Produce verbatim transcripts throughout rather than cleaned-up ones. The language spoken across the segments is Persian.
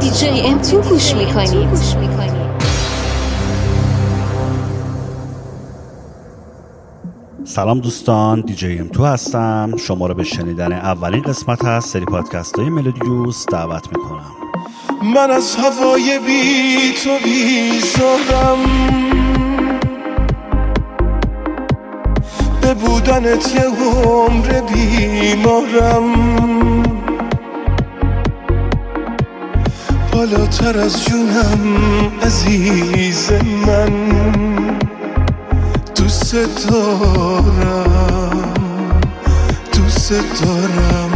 دیجی ام تو گوش میکنید. سلام دوستان، دیجی ام تو هستم. شما رو به شنیدن اولین قسمت از سری پادکست های ملودیوس دعوت میکنم. من از هوای بی تو بیزارم، به بودنت یه عمر بیمارم، بالاتر از جونم عزیز من، دوست دارم دوست دارم.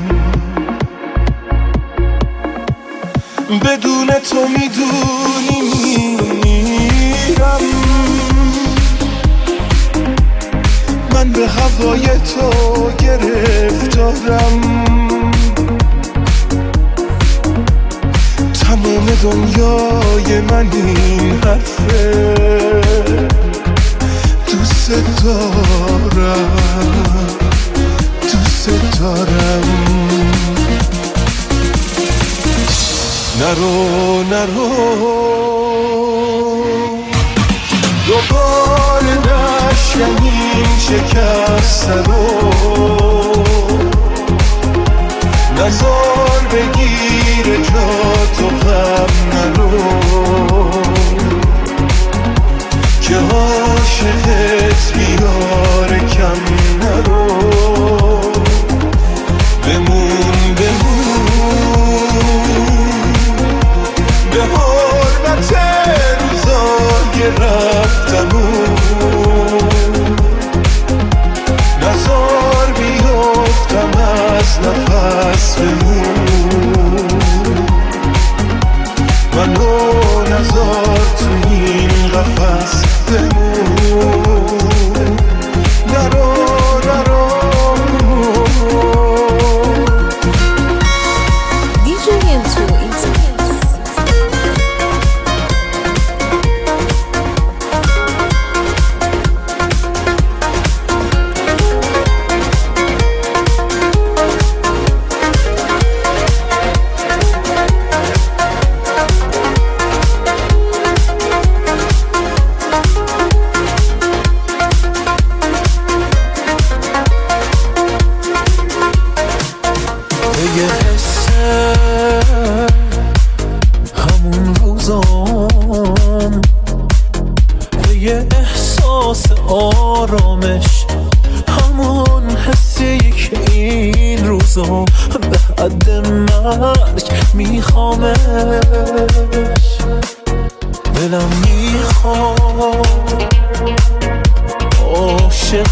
بدون تو میدونی میرم، من به هوای تو گرفتارم، تمام دنیای من این حرفه، دوست دارم دوست دارم. نرو نرو دوباره نشکنیم شکست رو، نزار بگیر جا تو غم نرو، که عاشقت بیاره کم نرو، بمون بمون به حرمت روزای رفتمون، نزار بیافتم از نفس بمون، منو نزار تو این قفس بمون. نرو نرو دیجی ام تو آرامش، همون حسی که این روزا به حد مرگ میخوامش، دلم میخواد عاشق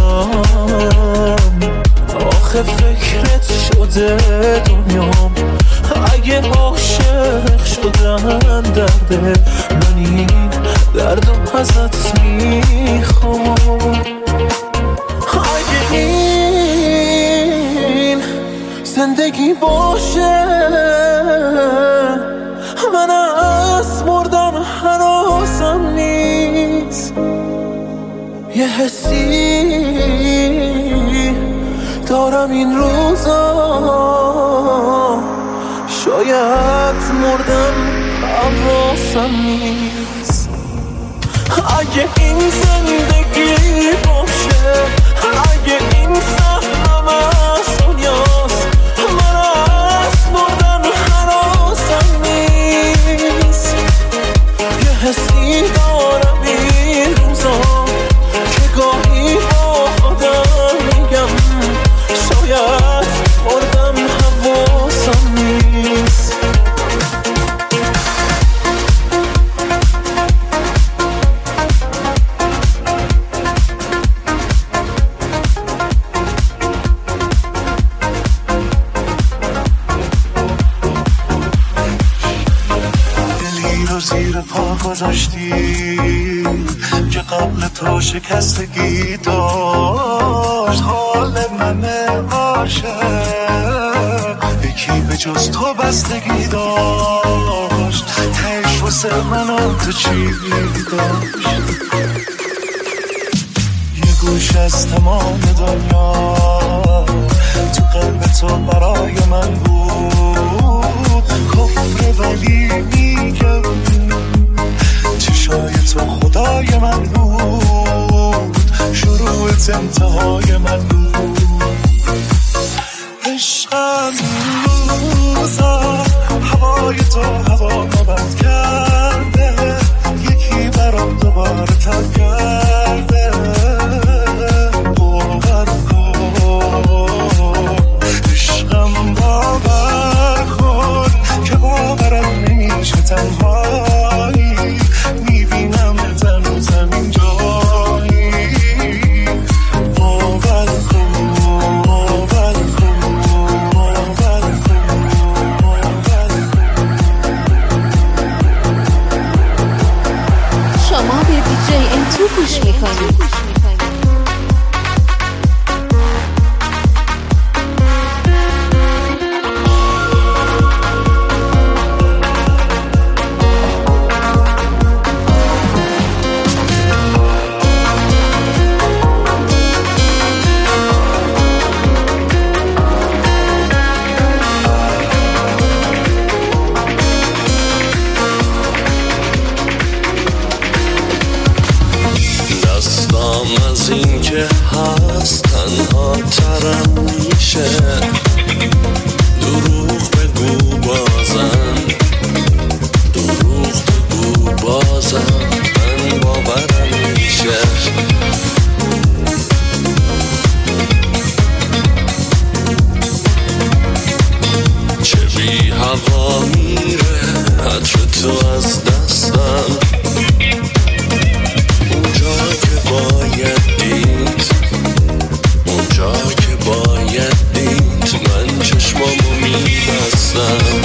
شم، آخه فکرت شده دنیام، اگه عاشق شدن درده، من این دردم ازت میخوام. اگه این زندگی باشه، من از مردن هراسم نیست، یه حسی دارم این روزا، شاید مردم حواسم نیست. اگه این زندگی باشه، اگه این سهرم از دنیاست، من از مردن هراسم نیست، یه حسی دارم این روزا که گاهی با خودم میگم، شاید مردم حواسم نیست. زیر پا گذاشتی که قبل تو شکستگی داشت، حال من عاشق یکی به جز تو بستگی داشت، تش واسه من و تو چی داشت، یه گوش از تمام دنیا تو قلب تو برای من بود، کفر ولی میگم چشای تو خدای من بود شروعت انتهای من بود عشقم روزا هوای تو هوا مبند کرده یکی برام دوباره تن کرده باور کن عشقم باور کن که باورم نمیشه تنهایی میبینم تنو زمین جایی باور کن باور کن باور کن باور کن شما به دیجی ام تو گوش میکنید. از این که هست تنها ترم میشه دروغ بگو بازم دروغ بگو بازم من باورم میشه چه بی هوا میره عطر تو از دستم اونجا که باید دید اونجا که باید دید من چشمامو میبستم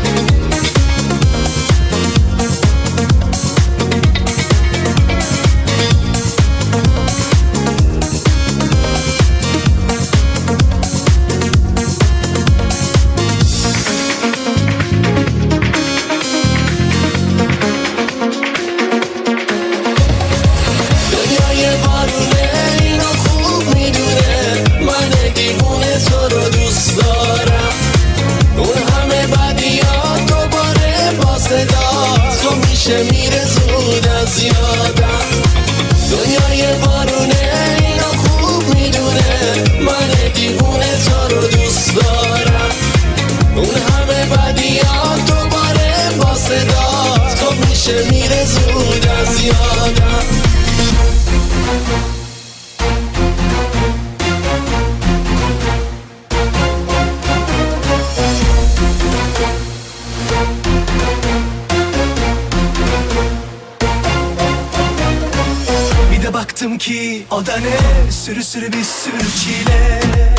میره زود از یادم دنیای بارونه اینو خوب میدونه من دیوونه تو رو دوست دارم اون همه بدیات دوباره با صدا تو میشه میره زود از یادم baktım ki o da ne sürü sürü bir sürü çile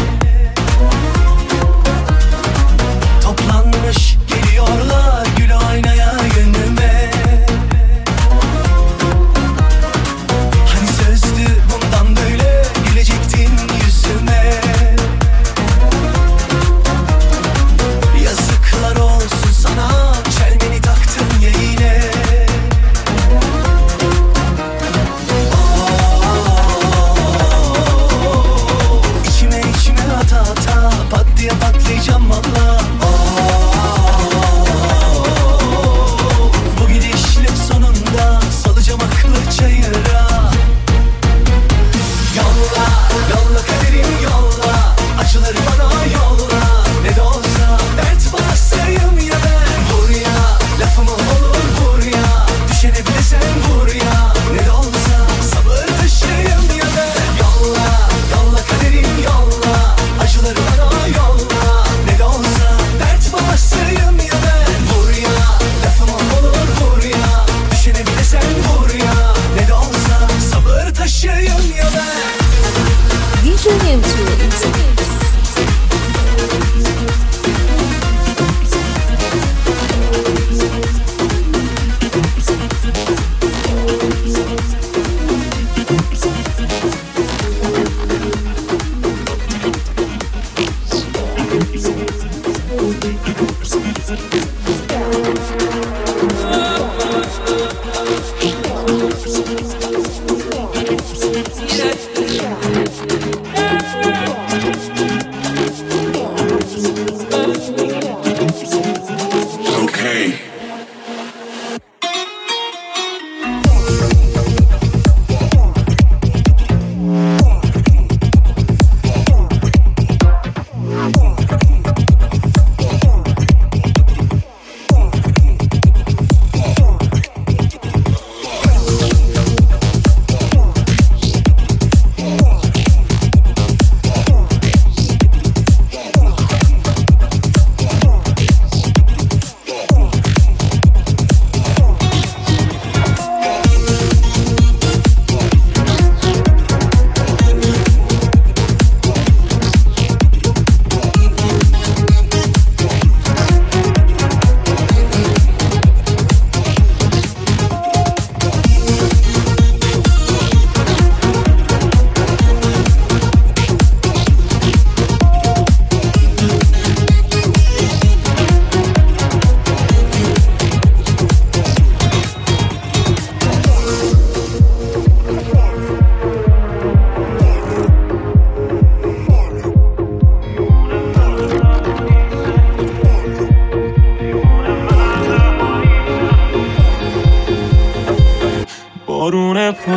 toplanmış geliyorlar gül aynaya gönlüme hani sözdü bundan böyle gülecektin yüzüme yazıklar olsun sana çelmeni taktın ya yine patlayacağım valla bu gidişle sonunda salacağım aklı çayıra yolla yolla kaderim yolla acıları bana yolla ne de olsa dert bastayım ya ben vur ya lafımı olur vur ya düşene bile sen vur ya ne de olsa sabır taşıyım ya ben yolla yolla kaderim yolla acıları bana yolla ne de olsa dert babasıyım ya ben vur ya lafım olur vur ya düşene bile sen vur ya ne de olsa sabır taşıyım ya ben دیجی ام تو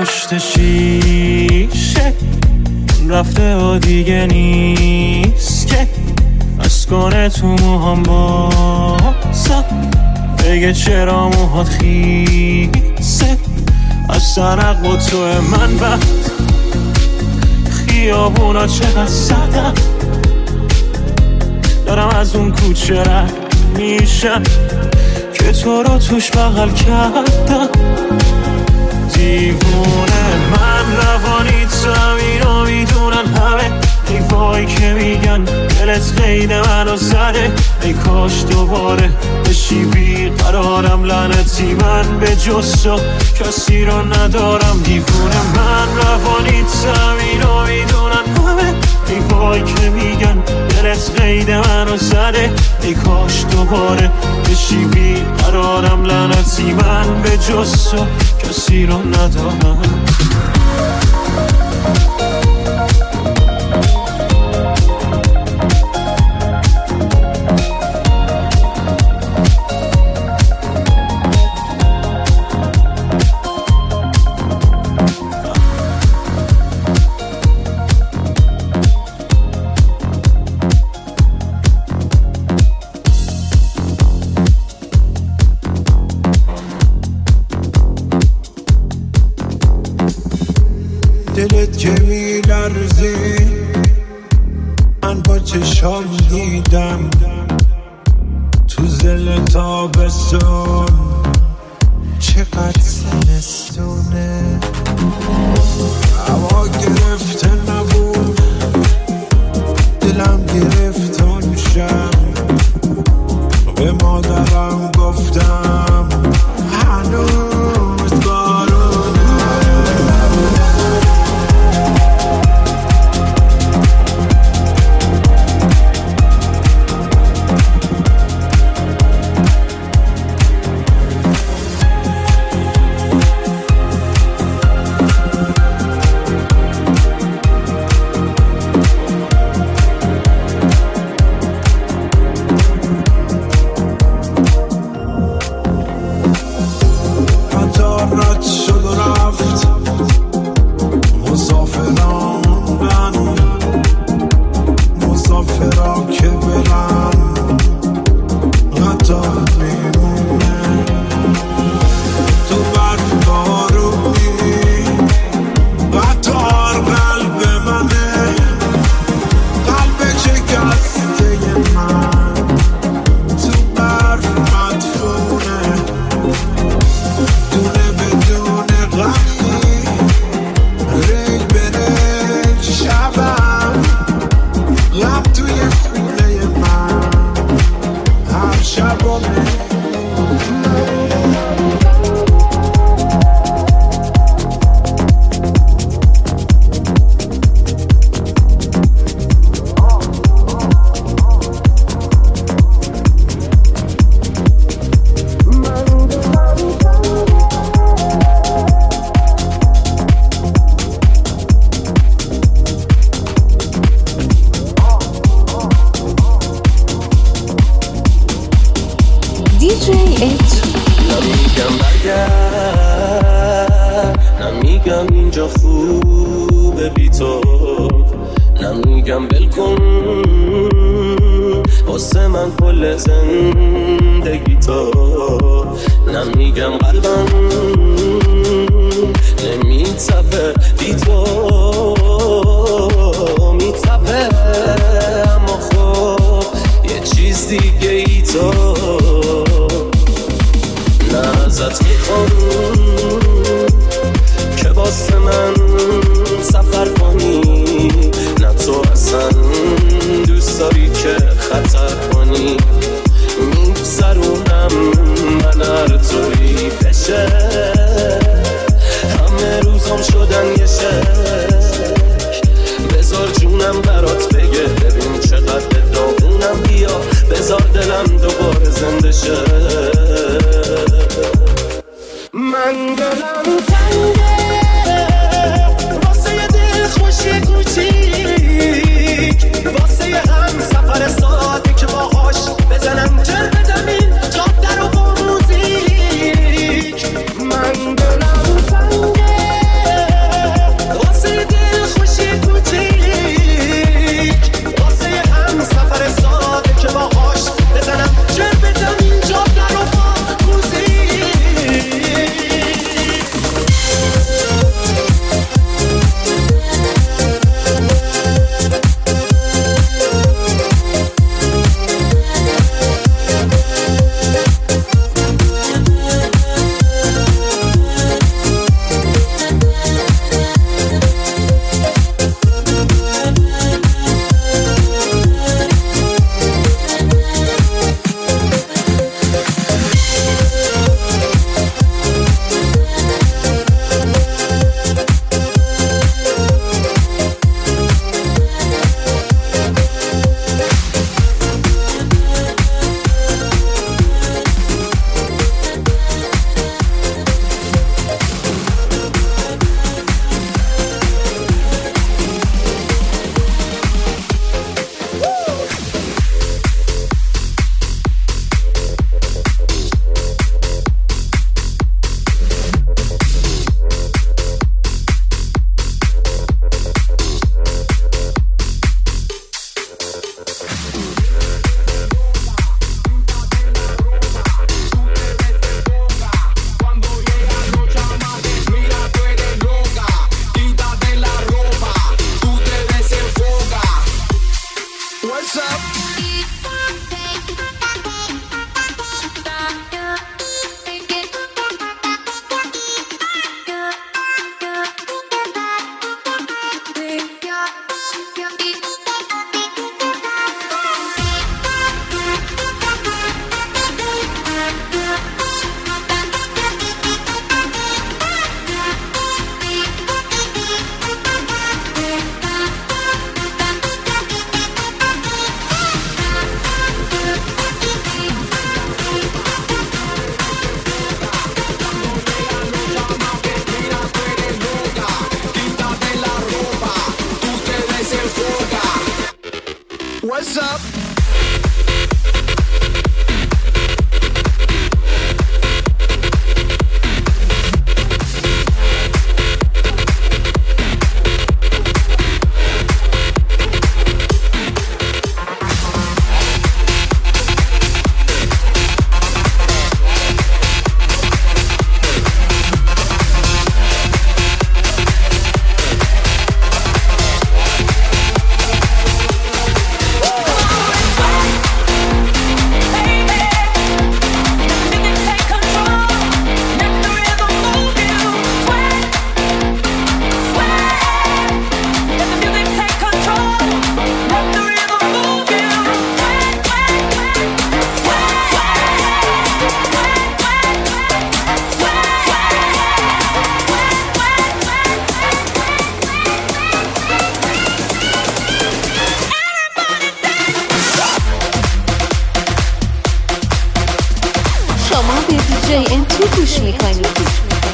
پشت شیشه رفته و دیگه نیست که از کنه تو موهام باسا بگه چرا موهات خیسه از سرق و تو من بعد خیابونا چقدر سردم دارم از اون کوچه رد میشم که تو رو توش بغل کردم دیوونه من روانی تو اینو میدونن همه ای وای که میگن دلت قید منو زده ای کاش دوباره بشی بیقرارم لعنتی من به جز تو کسی رو ندارم دیوونه من روانی تو اینو میدونن همه ای وای که میگن دلت قید منو زده ای کاش دوباره بشی بیقرارم لعنتی من به جز تو کسی رو ندارم دلت که میلرزی من با چشام دیدم تو زل تابستون چقدر سنستونه هوا گرفته نبود دلم گرفت اون شب به مادرم گفتم هنوز بارونه نمیگم برگرد نمیگم اینجا خوبه بی تو نمیگم بلکن واسه من کل زندگی تو نمیگم قلبم نمیتپه بی تو میتپه اما خب یه چیز دیگه ای تو نه ازت میخوام که واسه من سفر کنی نه تو اصلا دوست داری که خطر کنی میگذرونم من هر طوری بشه همه روزام شدن یه شه hands up. جی ام تو گوش میکنید.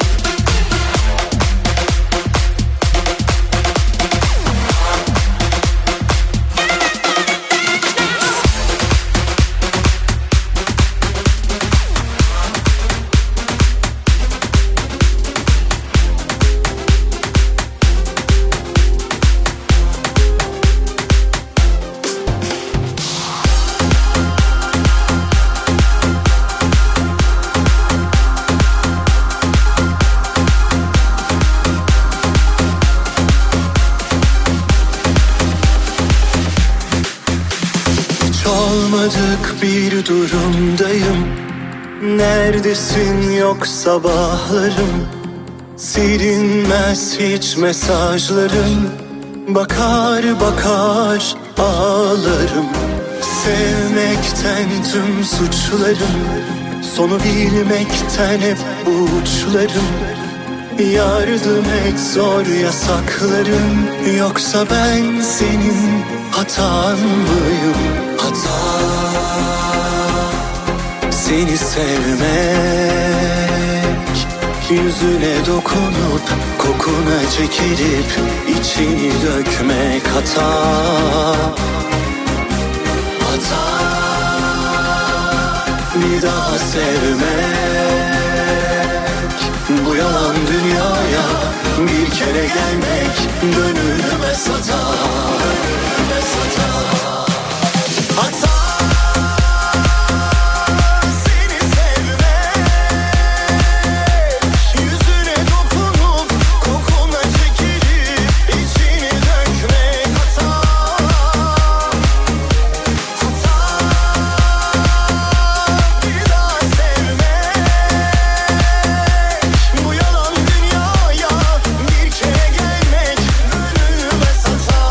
Çalmadık bir durumdayım. Neredesin yok sabahlarım. Silinmez hiç mesajlarım. Bakar bakar ağlarım. Sevmekten tüm suçlarım. Sonu bilmekten hep uçlarım. Yardım et zor yasaklarım. Yoksa ben senin hatan mıyım? Hata seni sevmek, yüzüne dokunup kokuna çekilip içini dökmek hata. Hata bir daha sevmek, bu yalan dünyaya bir kere gelmek gönlüme sata. Gönlüme sata. Hata seni sevmek, yüzüne dokunup kokuna çekilip içini dökmek hata. Hata bir daha sevmek, bu yalan dünyaya bir kere gelmek gönlüme sata.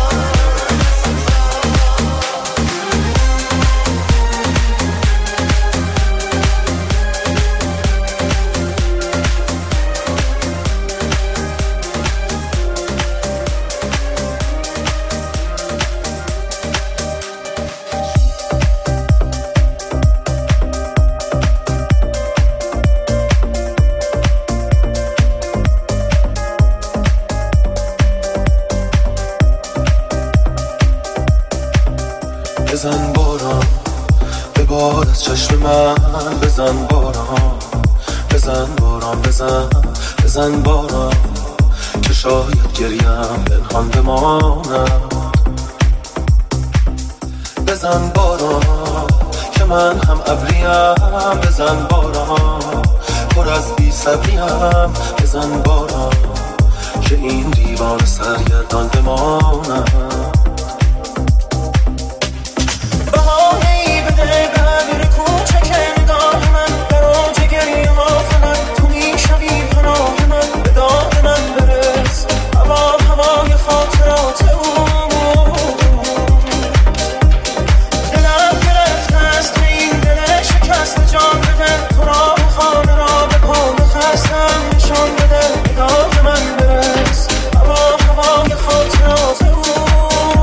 بزن باران به بار از چشم من، بزن باران بزن باران بزن بزن باران که شاید گریم پنهان بماند. بزن باران که من هم ابریم، بزن باران پر از بی صبریم، بزن باران که این دیوان سرگردان بماند. نشان بده به من برس، هوا هوای خاطرات او.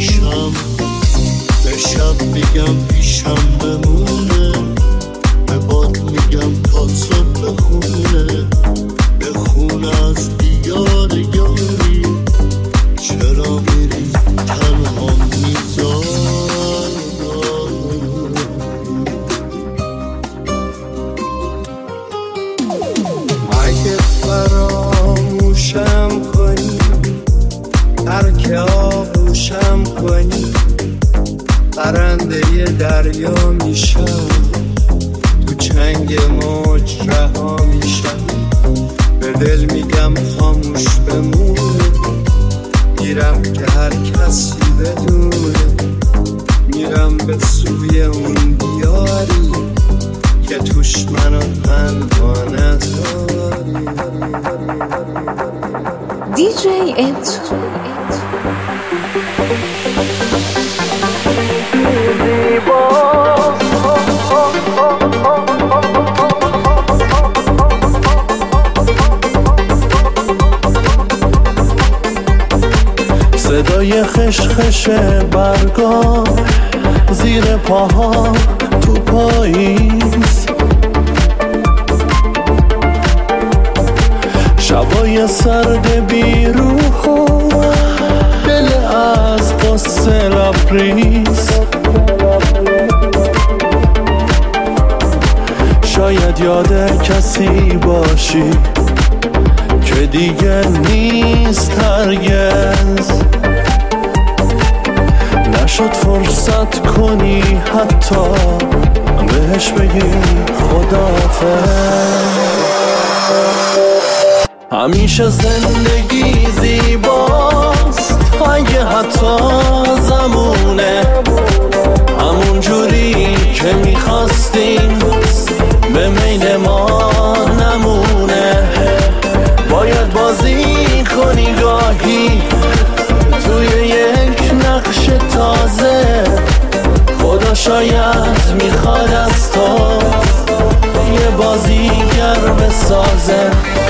میشم، به شب میگم پیشم بمونه، به باد میگم تا صبح بخونه، بخونه از دیار یاری، چرا میری تنها میذاری. اگه فراموشم کنی، ترک آغوشم کنی، پرنده دریا میشم، تو چنگ موج رها میشم، به دل میگم خاموش بمونه، میرم که هر کسی بدونه، میرم به سوی اون دیاری که توش منو تنها نذاری. دی جی ام تو صدای خشخش برگا زیر پاها تو پاییز، شبای سرد بیروح و دل از قصه لبریز، شاید یاد کسی باشی که دیگه نیست هرگز، نشد فرصت کنی حتی بهش بگی خداحافظ. همیشه زندگی زیباست اگه حتی زمونه، همون جوری که میخواستیم به میل ما نمونه، باید بازی کنی گاهی توی یک نقش تازه، خدا شاید میخواد از تو یه بازیگر بسازه.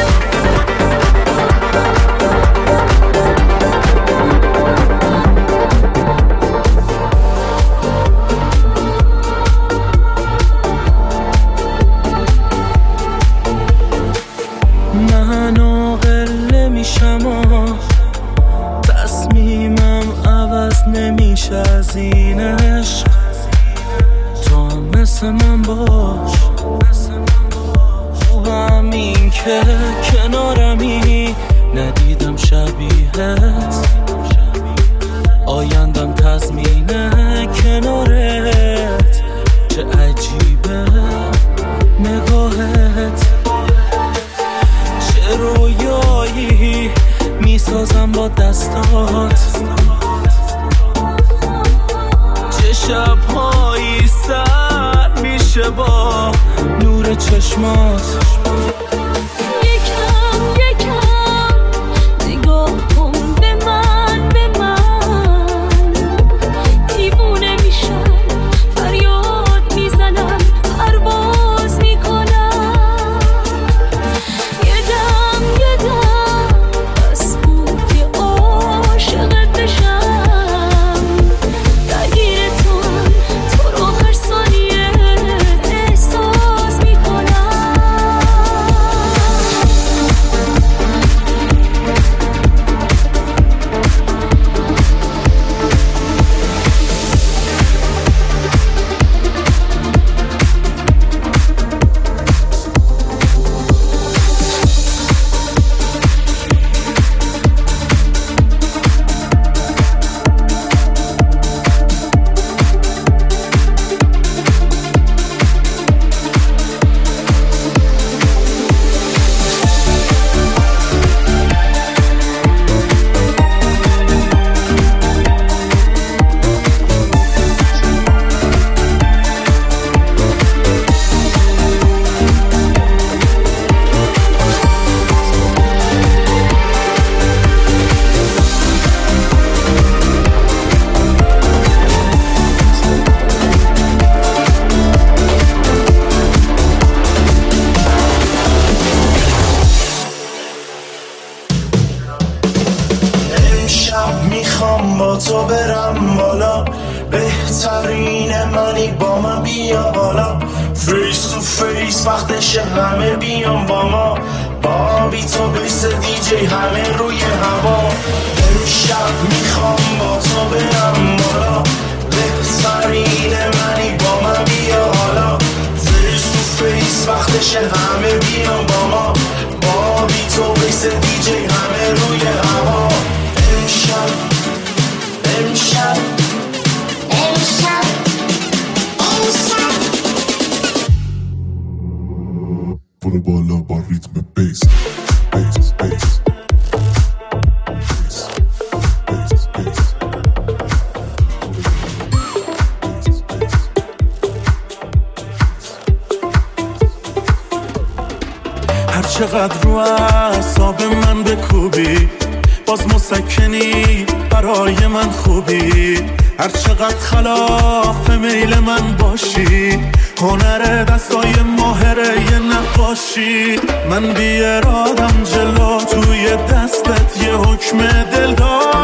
من عاقل نمیشم و تصمیمم عوض نمیشه از این عشق، تو هم مثل من باش، خوبم این که کنارمی، ندیدم شبیهت، آیندم تضمینه کنارت، چه عجیبه نگاهت، چه رویایی میسازم با دستات، چه شبهایی سر میشه با نور چشمات. یکم یکم نگاه کن به من، به من دیوونه میشم، فریاد میزنم، پرواز میکنم، یه دم یه دم بس بود که عاشقت بشم، درگیر تو هم، تو رو هر ثانیه احساس میکنم. با تو برم بالا، بهترین منی با من بیا بالا، فیس تو فیس وقتش همه بیان با ما، با بی تو بیس دیجی همه روی هوا، امشب میخوام با تو برم بالا، بهترین منی با من بیا بالا، فیس تو فیس وقتش همه بیان با ما، با بی تو بیس دیجی همه روی هوا، امشب امشب امشب امشب برو بالا با ریتم بیس بیس بیس هر چقدر رو اعصاب من بکوبی باز مسکنی برای من خوبی، هر چقدر خلاف میل من باشی هنر دستای ماهره یه نقاشی، من بی ارادم جلو توی دستت یه حکم دل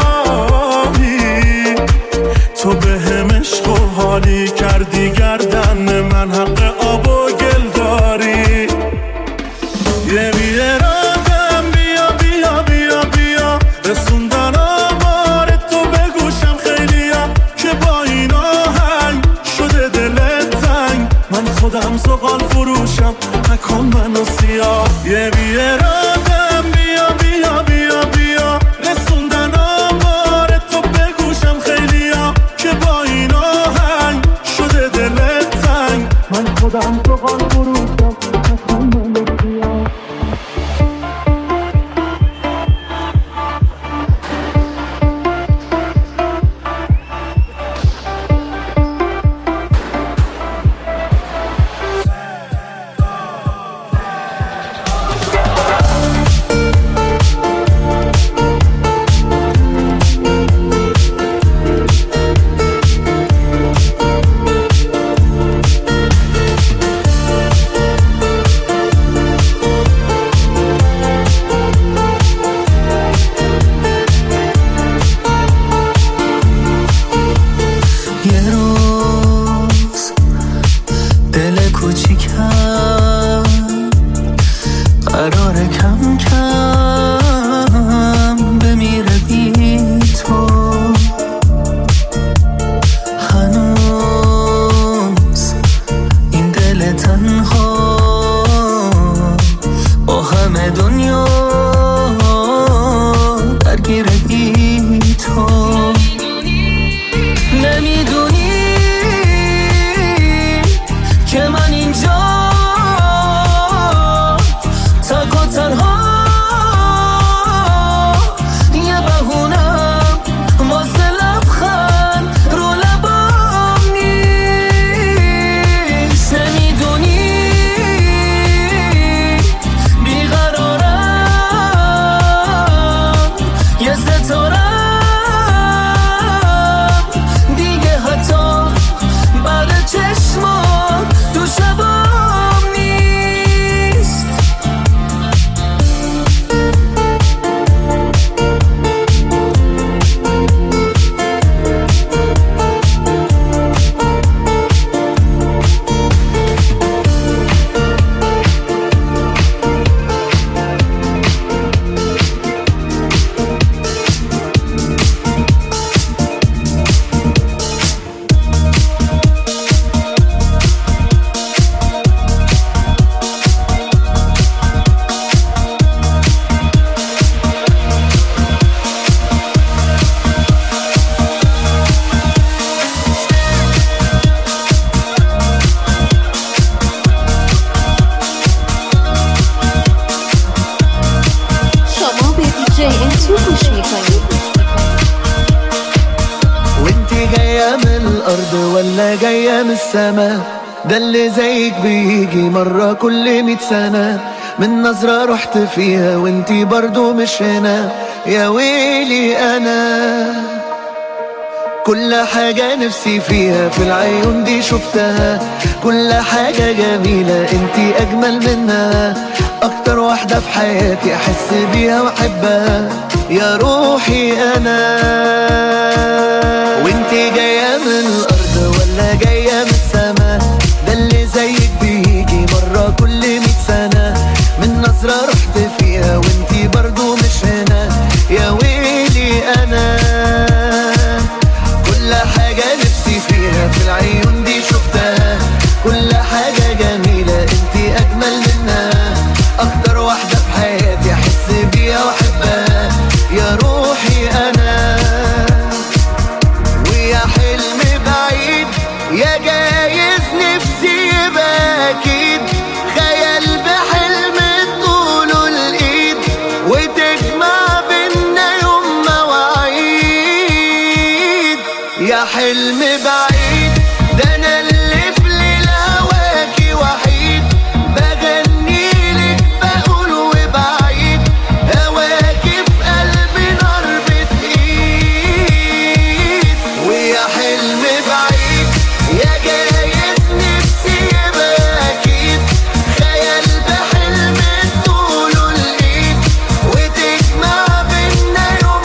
داری، تو به هم عشق و حالی کردی گردن من حق آب و گل داری، یه بی ارادم بیا بیا بیا بیا رسوندن آمار تو به گوشم خیلیا که با این آهنگ شده دلت تنگ، من خودم زغال فروشم نکن منو سیاه، یه بی ارادم بیا بیا بیا بیا رسوندن آمار تو به گوشم خیلیا که با این آهنگ شده دلت تنگ، من خودم زغال فروشم نکن منو سیاه. ولا جاية من السما، ده اللي زيك بيجي مرة كل مية سنة، من نظرة رحت فيها وانتي برضو مش هنا، يا ويلي انا كل حاجة نفسي فيها في العيون دي شفتها، كل حاجة جميلة انتي اجمل منها، اكتر واحدة في حياتي احس بيها واحبها، يا روحي انا ويا حلم بعيد ده انا اللي في ليل هواكي وحيد بغني لك بقول وبعيد هواكي في قلبي نار بتقيد ويا حلم بعيد يا جايز نفسي يبقى اكيد خيال بحلم طوله الايد وتجمع بينا يوم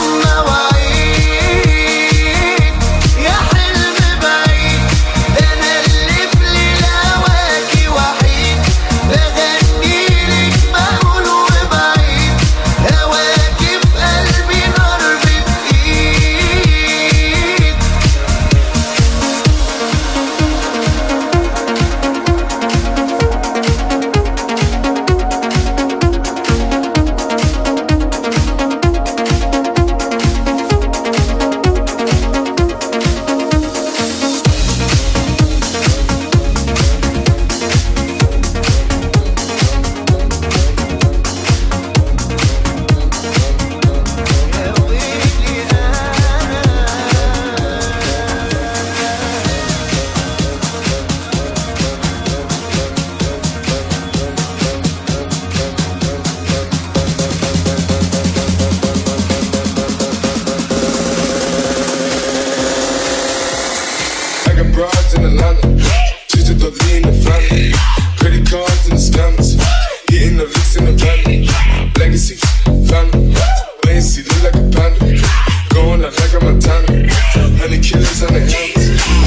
مواعيد يا حلم بعيد ده انا اللي في ليل هواكي وحيد بغني لك بقول وبعيد هواكي في قلبي نار بتقيد I got broads in Atlanta, just to the lean the family. Credit cards and the scammers, hitting the licks in the van. Legacy, family, wait and see, look like a panda. Going out like a Montana, honey killers on the helmets.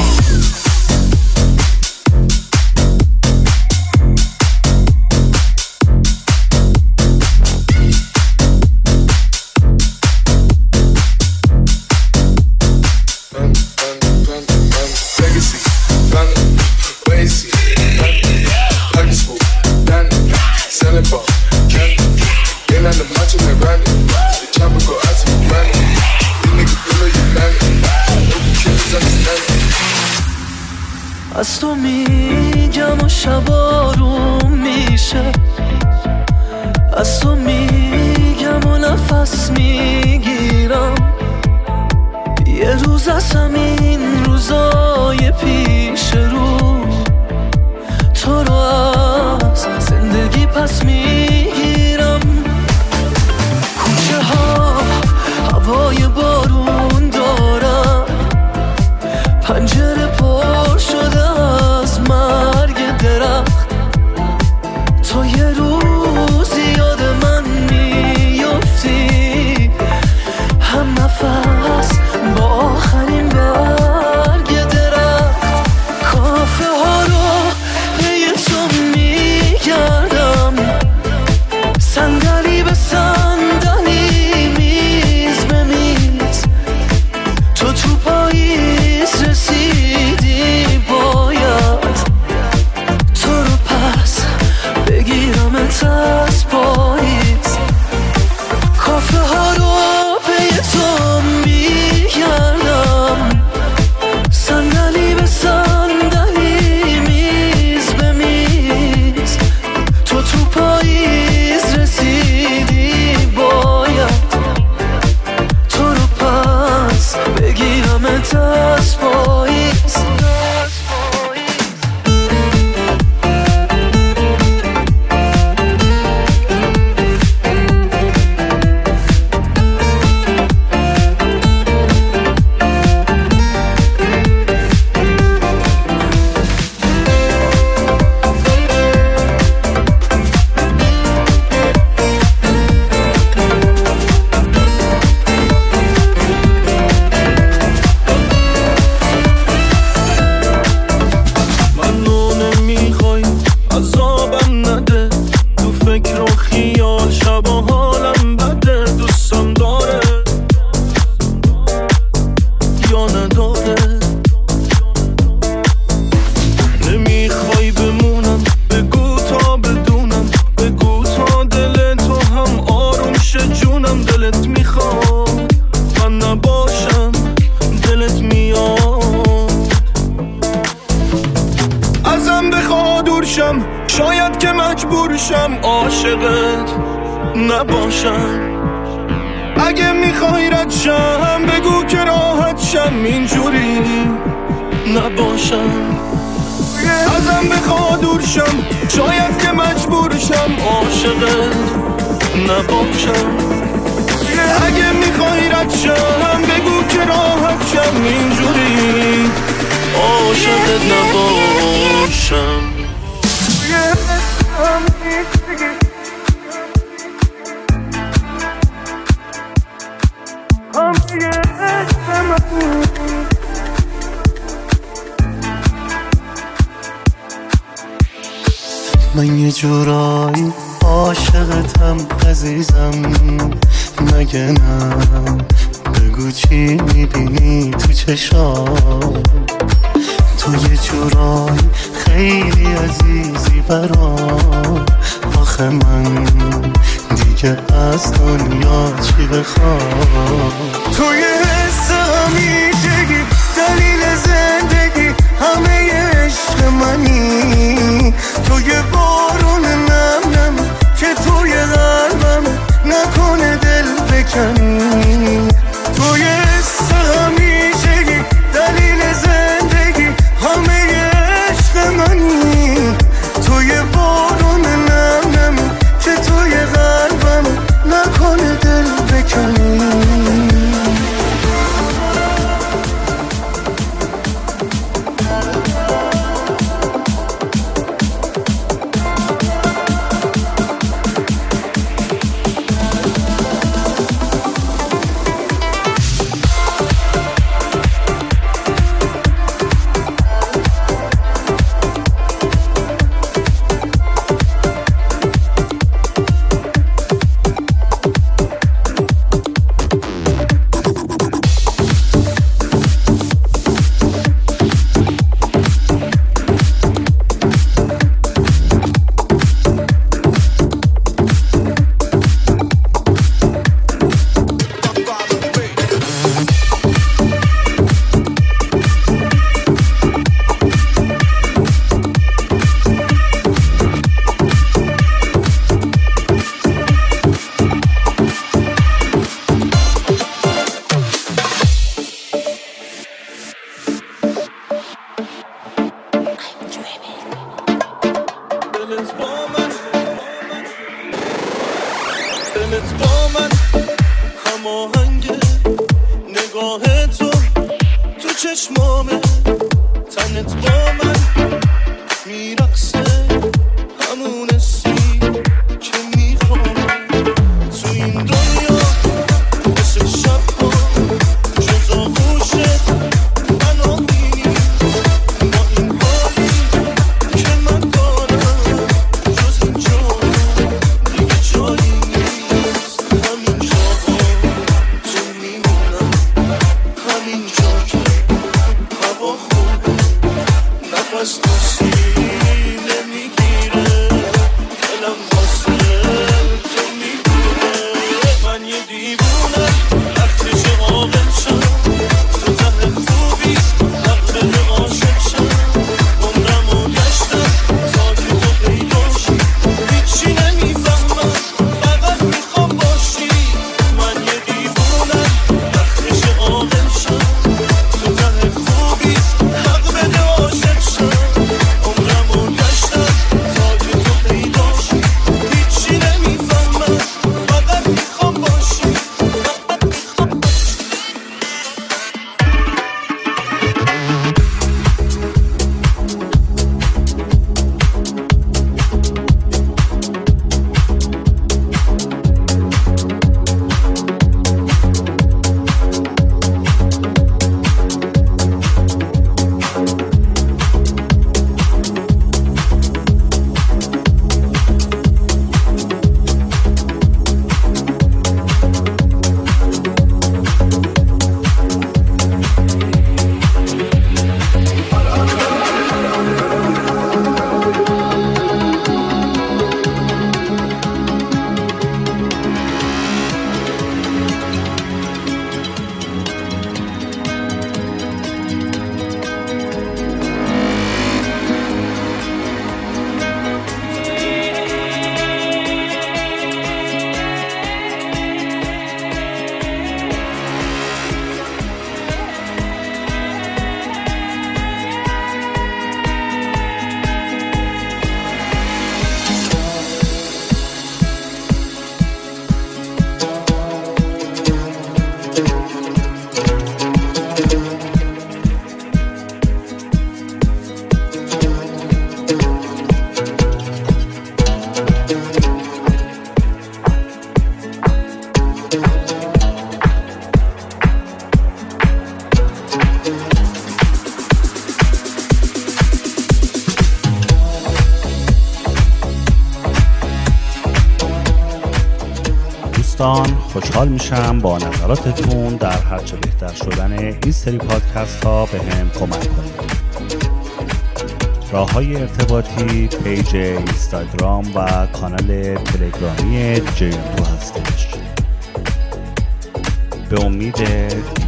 Legacy, family, wait and see, pockets full, dandy, selling ball, candy. Ain't on the macho man randy, the chopper go out to the granny. These niggas below you landing, hope you killers understand me. از تو میگم و شبارون میشه از تو میگم و نفس میگیرم یه روز از همین روزای پیش رو تو رو از زندگی پس میگیرم کوچه ها هوای بارون دارن پنجره پر شده از مرگ درخت تا یه روز یاد من میفتی هم نفس با آخرین برگ درخت کافه ها رو پی تو میگردم صندلی به صندلی میز به میز تو تو پاییز رسیدی باید تو رو پس بگیرمت از پاییز کافه ها رو پی تو میگردم صندلی به صندلی میز به میز تو تو پاییز رسیدی باید تو رو پس بگیرمت از پاییز منو نمیخوای عذابم نده تو فکر و خیال شب و حالم بده دوستم داره یا نداره نمیخوای بمونم بگو تا بدونم بگو تا دل تو هم آروم شه جونم دلت میخواد من نباشم دلت میاد ازم بخواد دور شم شاید که مجبور شم عاشقت نباشم اگه میخوای رد شم بگو که راحت شم دلم اینجوری نباشم، ازم بخواد دور شم، شاید که مجبور شم عاشقت نباشم. اگه میخوای رد شم بگو که راحت شم، اینجوری عاشقت نباشم. من یه جورایی عاشقتم عزیزم، مگه نه؟ بگو چی میبینی تو چشام، تو یه جورایی خیلی عزیزی برام. آخه من دیگه از دنیا چی بخوام؟ تو یه حس همیشگی، دلیل زندگی، همه عشق منی. تو یه بارون نم نم که توی قلبم نکنه دل بکنی. تو یه حس همیشگی، دلیل زندگی، همه عشق منی. تو یه بارون نم نم که توی قلبم نکنه دل بکنی. Show. دوستان، خوشحال میشم با نظراتتون در هرچه بهتر شدن این سری پادکست ها به هم کمک کنید. راه های ارتباطی پیج اینستاگرام و کانال تلگرامی جی ام تو هستش. به امید